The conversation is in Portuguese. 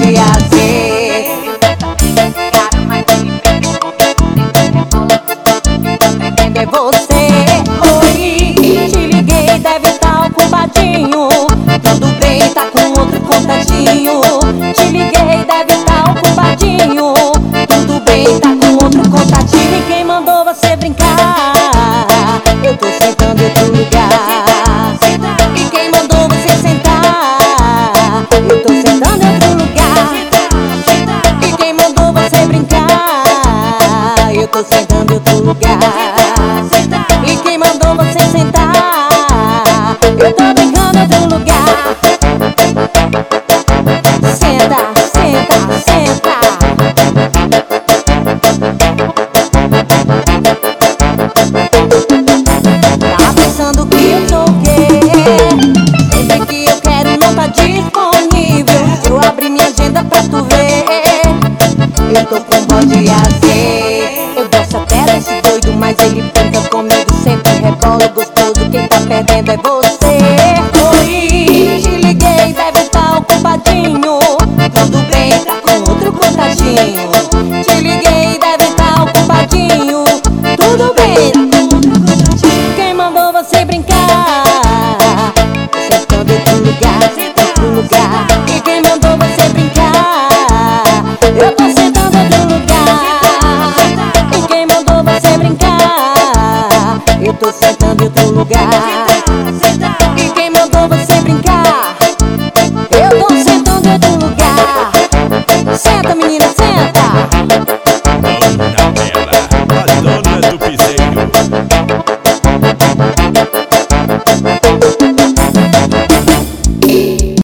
podia ser. É você. Oi, te liguei, deve estar ocupadinho. Tudo bem, tá com outro contatinho. Te liguei, deve estar ocupadinho. Tudo bem, tá com outro contatinho. E quem mandou você brincar? Eu tô sentando em outro lugar. E quem mandou você sentar? Eu tô sentando em outro lugar. E quem mandou você brincar? Eu tô sentando em outro lugar. E quem mandou você sentar? Eu tô brincando em outro lugar. Senta, senta, senta. Tá pensando que eu sou o quê? Sempre que eu quero não tá disponível. Eu abri minha agenda pra tu ver. Eu tô com bode azer. Eu gosto até desse doido, mas ele brinca comigo, sempre rebola gostoso. Quem tá perdendo é você. Oi, te liguei, deve estar ocupadinho. Tudo bem, tá com outro contatinho. Te liguei, deve estar ocupadinho. Tudo bem, tá com outro contatinho. Quem mandou você brincar? Sentando em outro lugar, outro lugar. E quem mandou você brincar? Eu tô sentando em outro lugar. E quem mandou você brincar? Eu tô sentando em outro lugar.